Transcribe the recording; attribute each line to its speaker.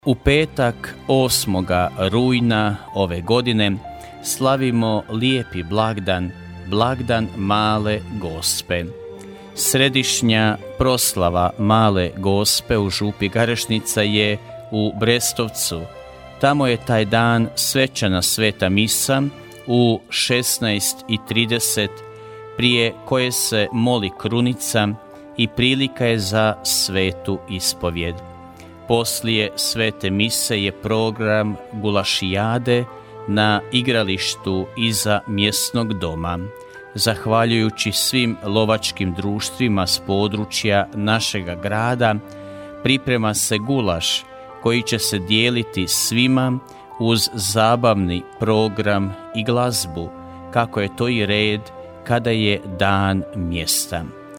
Speaker 1: U petak 8. rujna ove godine slavimo lijepi blagdan, blagdan Male Gospe. Središnja proslava Male Gospe u župi Garešnica je u Brestovcu. Tamo je taj dan svečana sveta misa u 16:30, prije koje se moli krunica i prilika je za svetu ispovjed. Poslije svete mise je program gulašijade na igralištu iza mjesnog doma. Zahvaljujući svim lovačkim društvima s područja našega grada, priprema se gulaš koji će se dijeliti svima uz zabavni program i glazbu, kako je to i red kada je dan mjesta.